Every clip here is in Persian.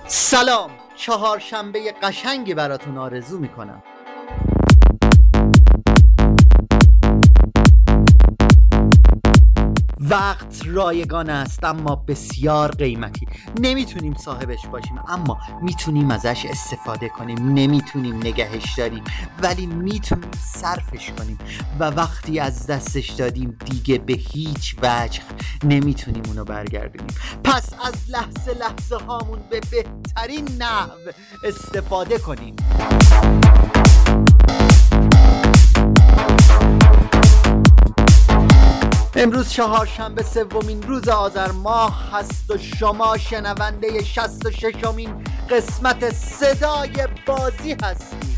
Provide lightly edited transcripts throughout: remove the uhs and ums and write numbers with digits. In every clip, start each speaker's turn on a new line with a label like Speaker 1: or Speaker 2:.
Speaker 1: سلام، چهارشنبه قشنگی براتون آرزو میکنم. وقت رایگان است اما بسیار قیمتی. نمیتونیم صاحبش باشیم اما میتونیم ازش استفاده کنیم. نمیتونیم نگهش داریم ولی میتونیم صرفش کنیم و وقتی از دستش دادیم دیگه به هیچ وجه نمیتونیم اونو برگردونیم. پس از لحظه هامون به بهترین نحو استفاده کنیم. امروز چهارشنبه سومین روز آذر ماه هست و شما شنونده 66مین قسمت صدای بازی هستید.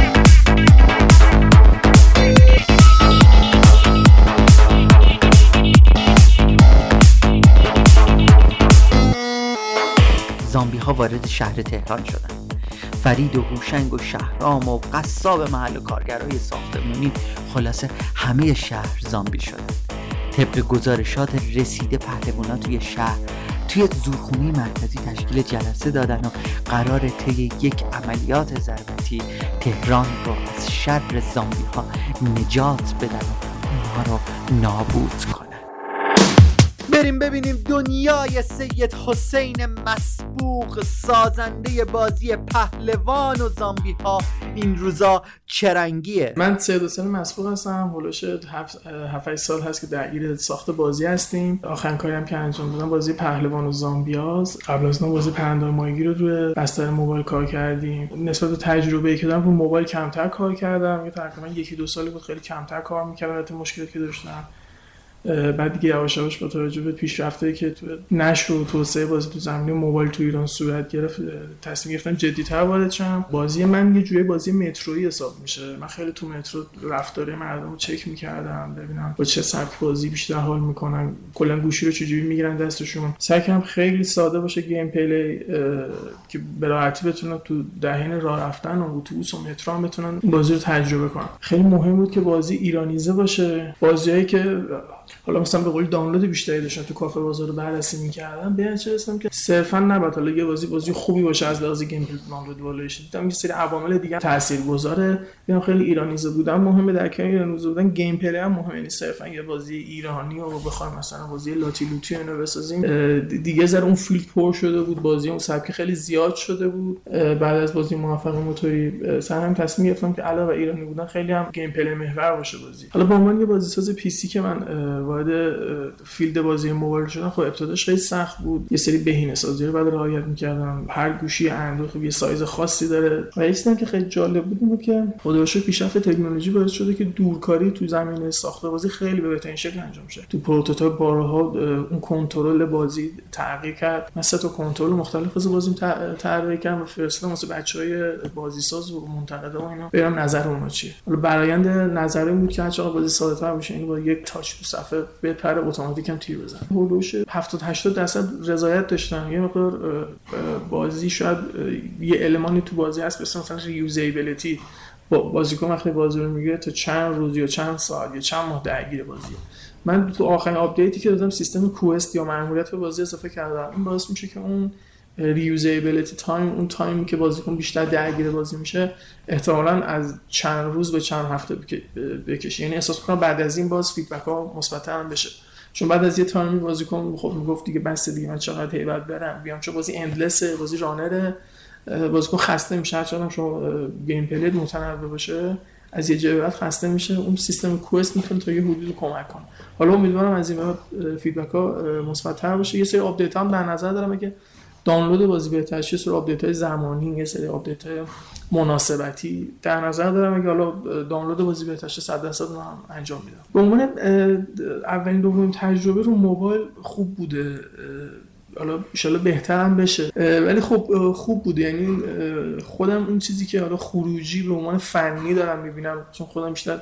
Speaker 1: زامبی ها وارد شهر تهران شدن. فرید و هوشنگ و شهرام و قصاب محل و کارگرای ساختمونی، خلاصه همه شهر زامبی شدن. طبق گزارشات رسیده پهلوانا توی شهر توی زورخونه مرکزی تشکیل جلسه دادن و قرار طی یک عملیات ضربتی تهران رو از شر زامبی ها نجات بدن و اونها رو نابود کنن. بریم ببینیم دنیای سید حسین مسبوق سازنده بازی پهلوان و زامبی ها این روزا چه رنگیه.
Speaker 2: من سید حسین مسبوق هستم. هولوش 7-8 سال هست که درگیر ساخت بازی هستیم. آخرین کاری هم که انجام دادم بازی پهلوان و زامبی هاست. قبل از اون بازی پرنده‌های ماهیگیر رو روی بستر موبایل کار کردیم. نسبت به تجربه‌ای که دارم رو موبایل کمتر کار کردم. یه تقریبا 1-2 سالی بود خیلی کمتر کار می‌کردم البته مشکلی که داشتم. بعد دیگه یواش یواش با توجه به پیشرفتایی که تو نشر و توسعه بازی تو زمینه موبایل تو ایران صورت گرفت تصمیم گرفتم جدی‌تر وارد شم. بازی من یه جوری بازی مترویی حساب میشه. من خیلی تو مترو رفتار مردم رو چک می‌کردم ببینم با چه سبک بازی بیشتر حال می‌کنن، کلا گوشی رو چجوری میگیرن دستشون. سعی کردم خیلی ساده باشه گیم پلی که به راحتی بتونن تو دهن راه رفتن و اتوبوس و مترو هم بتونن بازی رو تجربه کنن. خیلی مهم بود که بازی ایرانیزه باشه. بازیایی که حالا مثلا به قول دانلود بیشتری داشتن تو کافه بازار رو بررسی می‌کردم به چه رسیدم که صرفا نباید حالا یه بازی خوبی باشه از لحاظ گیم پلی دانلود والایش. دیدم یه سری عوامل دیگه تاثیرگذاره. میگم خیلی ایرانیزه بودن مهمه. در کنار ایرانیزه بودن گیم پلی هم مهمه. یعنی صرفا یه بازی ایرانی رو بخوایم مثلا بازی لاتی لوتی اینو بسازیم دیگه ذره اون فیلد پر شده بود. بازی اون سبک خیلی زیاد شده بود. بعد از بازی موفق موتوری سرم تصمیم گرفتم که علاوه ایرانی بودن خیلی هم گیم پلی محور باشه بازی. حالا به عنوان یه بازیساز پی سی که من وارد فیلد بازی موبایل شدم، خب ابتداش خیلی سخت بود. یه سری بهینه‌سازی رو بعد رعایت می‌کردم. هر گوشی اندروید خب یه سایز خاصی داره. و یه چیزی که خیلی جالب بود که خدا رو شکر پیشرفت تکنولوژی باعث شده که دورکاری تو زمینه ساخت بازی خیلی به بهترین شکل انجام شه. تو پروتوتایپ بارها اون کنترل بازی تغییر کرد. من 3 تا کنترل مختلف واسه بازیم طراحی کردم و فرستادم واسه بچهای بازیساز و منتقدا و اینا برام نظر اونها چیه. حالا برآیند نظر این بود که هر چقدر بازی ساده‌تر بشه، یعنی با یک تاچ تو صفحه بپره اتوماتیک هم تیر بزنه. هولوش 70-80% رضایت داشتن. یه مقدار بازی شاید یه المانی تو بازی هست مثلا ریوزیبیلیتی. بازیکن وقتی بازی رو میگیره تا چند روز یا چند ساعت یا چند ماه درگیر بازیه. من تو آخرین آپدیتی که دادم سیستم کوست یا مأموریت به بازی اضافه کردم. این باعث میشه که اون ریوزیبیلیتی تایم، اون تایمی که بازیکن بیشتر درگیر بازی میشه احتمالاً از چند روز به چند هفته بکشه. یعنی احساس می‌کنم بعد از این باز فیدبک ها مثبت‌تر بشه. چون بعد از یه تایمی بازیکن خب میگفت دیگه بس دیگه من چقدر هیبت برم بیام، چون بازی اندلسه، بازی رانره، بازیکن خسته میشه. هر چقدر شما گیم پلی متنوع باشه از یه جای بعد خسته میشه. اون سیستم کوست میتونه تا یه حدودی کمک کنه. حالا امیدوارم از این بعد فیدبک ها مثبت‌تر باشه. یه سری آپدیت هم در نظر دارم که دانلود بازی بهتر شه، سری آپدیت‌های زمانی، یه سری آپدیت‌های مناسبتی در نظر دارم. اگه حالا دانلود بازی بهتر شه 100% رو هم انجام میدم. به عنوان اولین دومین تجربه رو موبایل خوب بوده. حالا ان شاءالله بهتر هم بشه ولی خب خوب بوده. یعنی خودم اون چیزی که حالا خروجی به عنوان فنی دارم میبینم، چون خودم بیشتر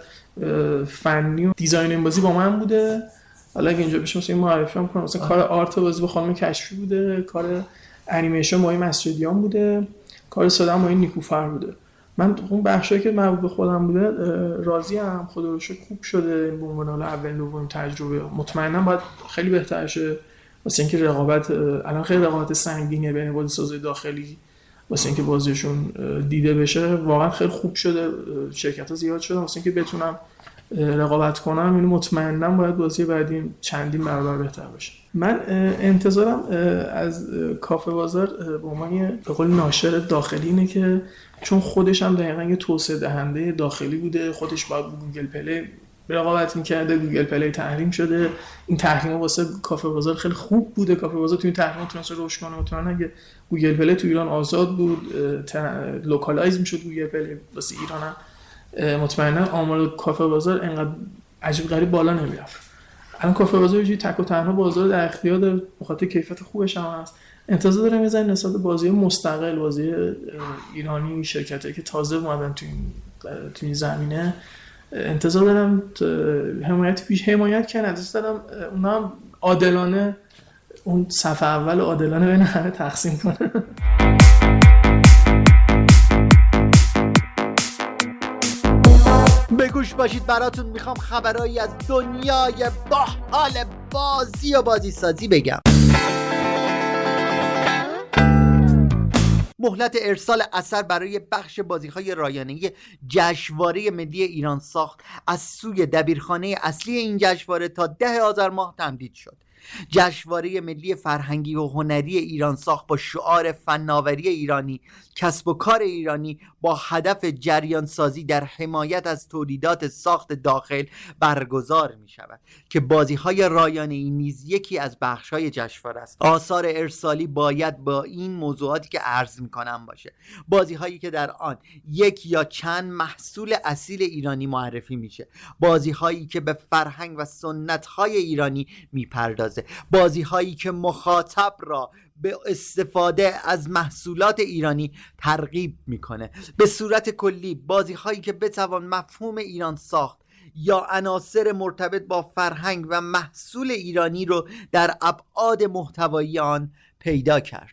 Speaker 2: فنی و دیزاین بازی با من بوده. حالا اگه اینجا بشه مثلا این معرفی هم کنم، مثلا کار آرت بازی با خانم کشفی بوده، کار انیمیشن با این مسجدیان بوده، کار ساده با این نیکوفر بوده. من اون بخشایی که مربوط به خودم بوده راضی ام. خدا رو شکر خوب شده. به عنوان حالا اول دوم تجربه مطمئنا باید خیلی بهتر شه واسه اینکه رقابت الان خیلی رقابت سنگینه بین بازیسازهای داخلی، واسه اینکه بازیشون دیده بشه واقعا خیلی خوب شده، شرکت‌ها زیاد شدن واسه اینکه بتونن رقابت کنم. اینو مطمئناً باید بازی بعدی چندین برابر بهتر باشه. من انتظارم از کافه بازار به عنوان به قول ناشر داخلی اینه که چون خودش هم دقیقاً یه توسعه دهنده داخلی بوده، خودش با گوگل پلی رقابت می‌کرده، گوگل پلی تحریم شده، این تحریم واسه کافه بازار خیلی خوب بوده، کافه بازار توی تحریم تونسته رشد کنه. مطمئناً اگه گوگل پلی تو ایران آزاد بود، لوکالایز می‌شد گوگل پلی واسه ایران هم، مطمئنا آمار کافه بازار انقدر عجیب غریب بالا نمیرفت. الان کافه بازار یه تک و تنها بازار در اختیار داره، به خاطر کیفیت خوبش هم هست. انتظار دارم میذارن نسبت بازی مستقل، بازی ایرانی، شرکتایی که تازه اومدن تو این زمینه، انتظار دارم حمایت کنن. انتظار دارم اونا هم عادلانه اون صف اول عادلانه بین همه تقسیم کنن.
Speaker 1: بگوش باشید، براتون میخوام خبرایی از دنیای باحال بازی و بازی سازی بگم. مهلت ارسال اثر برای بخش بازی‌های رایانه‌ای جشنواره ملی ایران ساخت از سوی دبیرخانه اصلی این جشنواره تا 10 آذر ماه تمدید شد. جشنواره ملی فرهنگی و هنری ایران ساخت با شعار فناوری ایرانی، کسب و کار ایرانی، با هدف جریان سازی در حمایت از تولیدات ساخت داخل برگزار می شود که بازی‌های رایانه‌ای نیز یکی از بخش‌های جشنواره است. آثار ارسالی باید با این موضوعاتی که عرض می‌کنم باشه. بازی‌هایی که در آن یک یا چند محصول اصیل ایرانی معرفی میشه، بازی‌هایی که به فرهنگ و سنت‌های ایرانی میپردازه، بازی‌هایی که مخاطب را به استفاده از محصولات ایرانی ترغیب میکنه. به صورت کلی بازی‌هایی که بتوان مفهوم ایران ساخت یا عناصر مرتبط با فرهنگ و محصول ایرانی رو در ابعاد محتوایی آن پیدا کرد.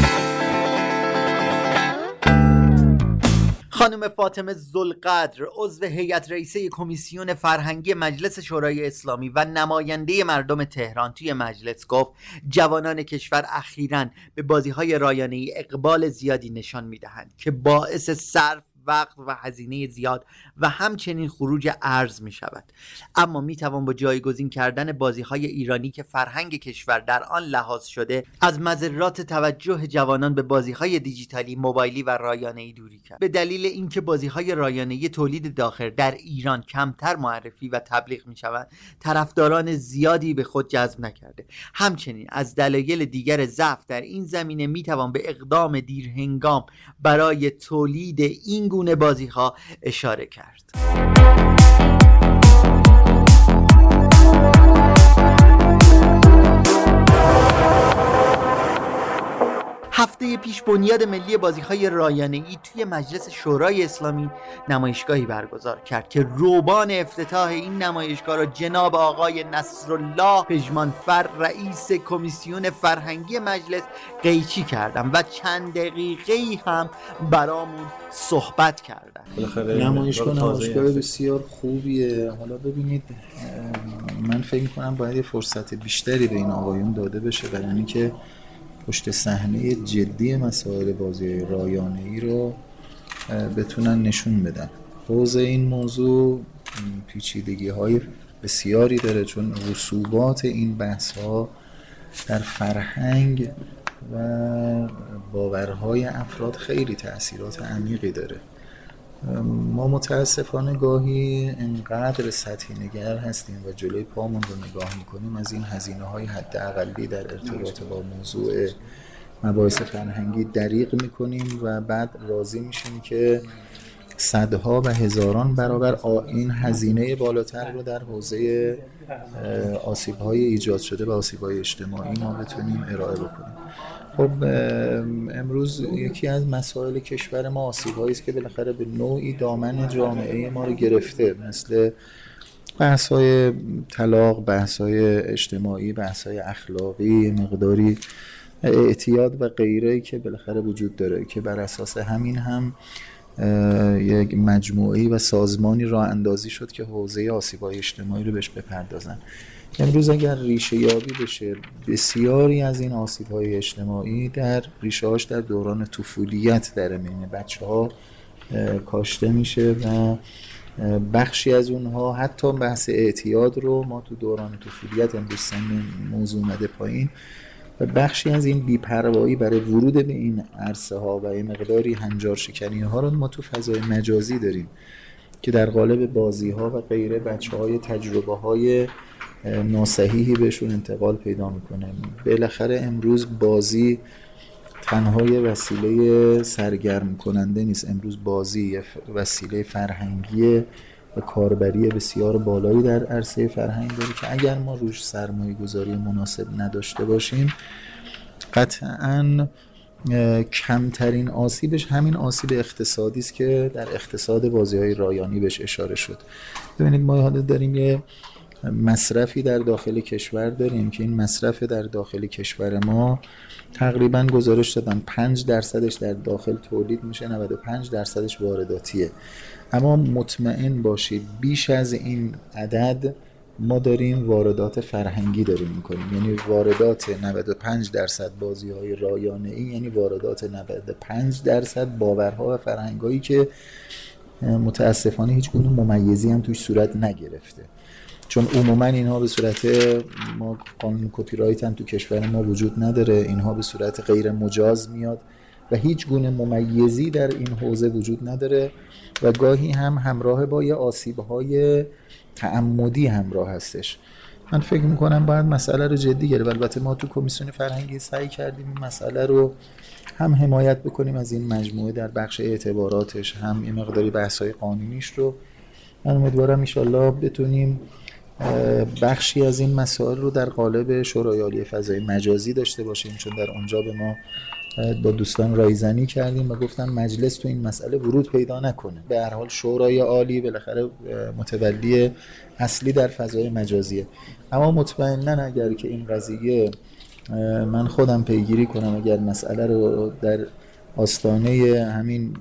Speaker 1: خانم فاطمه ذوالقدر، عضو هیئت رئیسه کمیسیون فرهنگی مجلس شورای اسلامی و نماینده مردم تهران توی مجلس گفت جوانان کشور اخیراً به بازی‌های رایانه‌ای اقبال زیادی نشان می‌دهند که باعث صرف وقت و هزینه زیاد و همچنین خروج ارز می شود، اما می توان با جایگزین کردن بازی‌های ایرانی که فرهنگ کشور در آن لحاظ شده از مضرات توجه جوانان به بازی‌های دیجیتالی، موبایلی و رایانه‌ای دوری کرد. به دلیل اینکه بازی‌های رایانه‌ای تولید داخل در ایران کمتر معرفی و تبلیغ می شوند، طرفداران زیادی به خود جذب نکرده. همچنین از دلایل دیگر ضعف در این زمینه می توان به اقدام دیرهنگام برای تولید این گونه بازی‌ها اشاره کرد. هفته پیش بنیاد ملی بازی‌های رایانه‌ای توی مجلس شورای اسلامی نمایشگاهی برگزار کرد که روبان افتتاح این نمایشگاه را جناب آقای نصرالله پژمانفر، رئیس کمیسیون فرهنگی مجلس قیچی کردم و چند دقیقه‌ای هم برامون صحبت کردن.
Speaker 3: نمایشگاه بسیار خوبیه. حالا ببینید، من فکر می‌کنم باید یه فرصت بیشتری به این آقایون داده بشه برای اینکه پشت صحنه جدی مسائل بازی رایانه‌ای رو بتونن نشون بدن. حوزه این موضوع پیچیدگی‌های بسیاری داره، چون رسوبات این بحث‌ها در فرهنگ و باورهای افراد خیلی تأثیرات عمیقی داره. ما متاسفانه گاهی انقدر سطحی نگر هستیم و جلوی پامون رو نگاه میکنیم، از این هزینه‌های حداقلی در ارتباط با موضوع مباحث فرهنگی دریغ میکنیم و بعد راضی میشیم که صدها و هزاران برابر این هزینه بالاتر رو در حوزه آسیب‌های ایجاد شده و آسیب‌های اجتماعی ما بتونیم ارائه بکنیم. خب امروز یکی از مسائل کشور ما آسیب‌هایی است که بالاخره به نوعی دامن جامعه ما رو گرفته، مثل بحث‌های طلاق، بحث‌های اجتماعی، بحث‌های اخلاقی، مقداری اعتیاد و غیره که بالاخره وجود داره که بر اساس همین هم یک مجموعه‌ای و سازمانی راه اندازی شد که حوزه آسیب‌های اجتماعی رو بهش بپردازن. امروز اگر ریشه یابی بشه بسیاری از این آسیب‌های اجتماعی در ریشه‌هاش در دوران طفولیت در بین بچه‌ها کاشته میشه و بخشی از اونها حتی بحث اعتیاد رو ما تو دوران طفولیت امروز سن موضوع اومده پایین و بخشی از این بی‌پروایی برای ورود به این عرصه ها و یه مقداری هنجار شکنی ها رو ما تو فضای مجازی داریم که در قالب بازی ها و غیره بچه‌های تجربه های ناصحیحی بهشون انتقال پیدا میکنه. بالاخره امروز بازی تنها یه وسیله سرگرم کننده نیست، امروز بازی یه وسیله فرهنگی و کاربری بسیار بالایی در عرصه فرهنگ داره که اگر ما روش سرمایه گذاری مناسب نداشته باشیم قطعاً کمترین آسیبش همین آسیب اقتصادی است که در اقتصاد بازی‌های رایانی بهش اشاره شد. ببینید ما حالا داریم یه مصرفی در داخل کشور داریم که این مصرف در داخل کشور ما تقریباً گزارش دادن 5%ش در داخل تولید میشه، 95%ش وارداتیه. اما مطمئن باشید بیش از این عدد ما داریم واردات فرهنگی داریم میکنیم، یعنی واردات 95% بازی‌های رایانه‌ای یعنی واردات 95% باورها و فرهنگایی که متاسفانه هیچ گونه ممیزی هم توش صورت نگرفته، چون عموما اینها به صورت ما قانون کپی رایت هم تو کشور ما وجود نداره، اینها به صورت غیر مجاز میاد و هیچ گونه ممیزی در این حوزه وجود نداره و گاهی هم همراه با یه آسیب‌های تعمدی همراه هستش. من فکر میکنم باید مسئله رو جدی گرفت. البته ما تو کمیسیون فرهنگی سعی کردیم این مسئله رو هم حمایت بکنیم از این مجموعه در بخش اعتباراتش، هم این مقداری بحث‌های قانونیش رو. من امیدوارم ان شاءالله بتونیم بخشی از این مسائل رو در قالب شورای عالی فضای مجازی داشته باشیم، چون در اونجا به ما با دوستان رایزنی کردیم و گفتن مجلس تو این مسئله ورود پیدا نکنه. به هر حال شورای عالی بالاخره متولی اصلی در فضای مجازیه، اما مطمئناً اگر که این قضیه من خودم پیگیری کنم، اگر مسئله رو در آستانه همین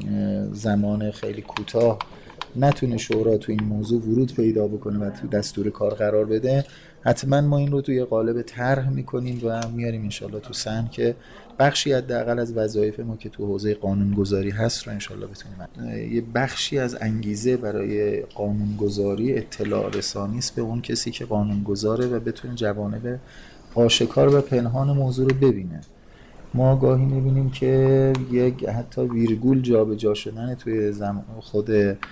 Speaker 3: زمان خیلی کوتاه نتونه شورا تو این موضوع ورود پیدا بکنه و تو دستور کار قرار بده، حتما ما این رو توی قالب طرح میکنیم و میاریم انشالله تو صحن که بخشی حداقل از وظایف ما که تو حوزه قانونگذاری هست رو انشالله بتونیم. یه بخشی از انگیزه برای قانونگذاری اطلاع رسانی است به اون کسی که قانونگذاره و بتونه جوانب آشکار و پنهان موضوع رو ببینه. ما گاهی میبینیم که یک حتی ویرگول جابجا شدن توی خود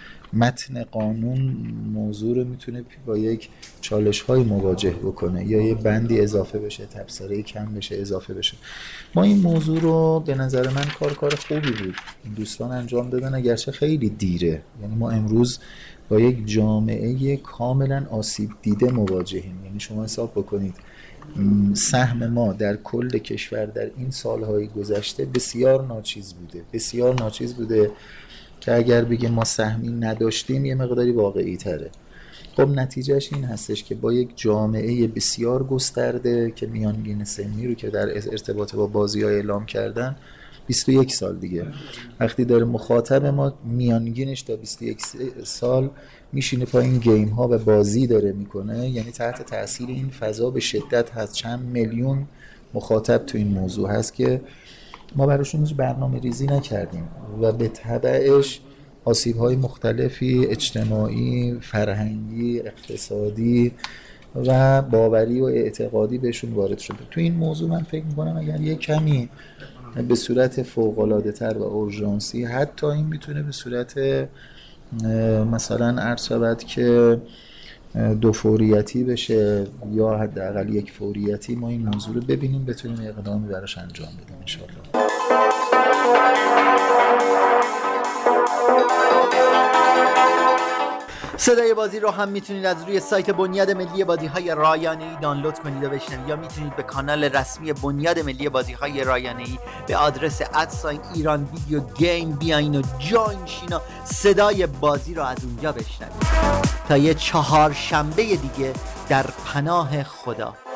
Speaker 3: متن قانون موضوع رو میتونه با یک چالش های مواجه بکنه، یا یه بندی اضافه بشه، تبصره کم بشه، اضافه بشه. ما این موضوع رو به نظر من کار خوبی بود دوستان انجام دادن، اگرچه خیلی دیره. یعنی ما امروز با یک جامعه کاملا آسیب دیده مواجهیم. یعنی شما حساب بکنید سهم ما در کل کشور در این سالهای گذشته بسیار ناچیز بوده که اگر بگیم ما سهمی نداشتیم یه مقداری واقعی تره. خب نتیجهش این هستش که با یک جامعه بسیار گسترده که میانگین سنی رو که در ارتباط با بازی‌ها اعلام کردن 21 سال دیگه، وقتی داره مخاطب ما میانگینش تا 21 سال میشینه پایین گیم ها و بازی داره میکنه، یعنی تحت تاثیر این فضا به شدت هست. چند میلیون مخاطب تو این موضوع هست که ما براشون هیچ برنامه ریزی نکردیم و به تبعش آسیب های مختلفی اجتماعی، فرهنگی، اقتصادی و باوری و اعتقادی بهشون وارد شده. تو این موضوع من فکر میکنم اگر یک کمی به صورت فوق‌العاده تر و اورژانسی، حتی این میتونه به صورت مثلا عرض شود که 2 فوریتی بشه یا حداقل 1 فوریتی، ما این موضوع رو ببینیم بتونیم اقدامی براش انجام بدیم ان شاءالله.
Speaker 1: صدای بازی رو هم میتونید از روی سایت بنیاد ملی بازی‌های رایانه‌ای دانلود کنید و بشنوید، یا میتونید به کانال رسمی بنیاد ملی بازی‌های رایانه‌ای به آدرس @ایران ویدیو گیم بیاین و جوین شین و صدای بازی رو از اونجا بشنوید. تا یه 4 شنبه دیگه در پناه خدا.